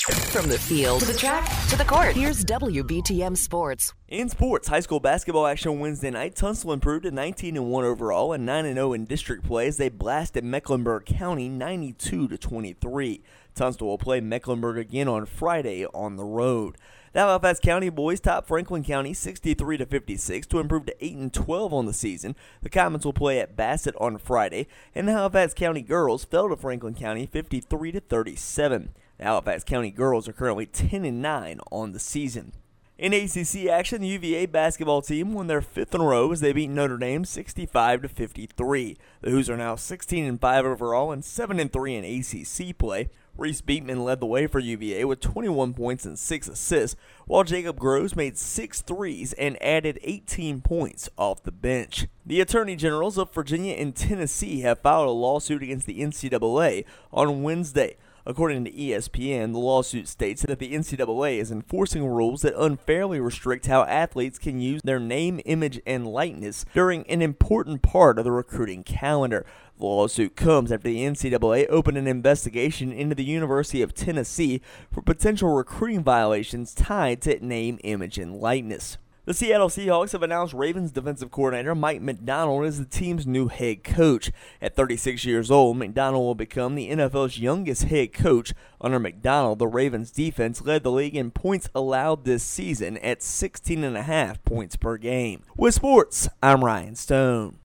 From the field to the track to the court, here's WBTM Sports. In sports, high school basketball action Wednesday night. Tunstall improved to 19-1 overall and 9-0 in district play as they blasted Mecklenburg County 92-23. Tunstall will play Mecklenburg again on Friday on the road. The Halifax County boys top Franklin County 63-56 to improve to 8-12 on the season. The Commons will play at Bassett on Friday, and the Halifax County girls fell to Franklin County 53-37. The Halifax County girls are currently 10-9 on the season. In ACC action, the UVA basketball team won their fifth in a row as they beat Notre Dame 65-53. The Hoos are now 16-5 overall and 7-3 in ACC play. Reese Beekman led the way for UVA with 21 points and 6 assists, while Jacob Groves made 6 threes and added 18 points off the bench. The Attorney Generals of Virginia and Tennessee have filed a lawsuit against the NCAA on Wednesday. According to ESPN, the lawsuit states that the NCAA is enforcing rules that unfairly restrict how athletes can use their name, image, and likeness during an important part of the recruiting calendar. The lawsuit comes after the NCAA opened an investigation into the University of Tennessee for potential recruiting violations tied to name, image, and likeness. The Seattle Seahawks have announced Ravens defensive coordinator Mike Macdonald as the team's new head coach. At 36 years old, Macdonald will become the NFL's youngest head coach. Under Macdonald, the Ravens defense led the league in points allowed this season at 16.5 points per game. With sports, I'm Ryan Stone.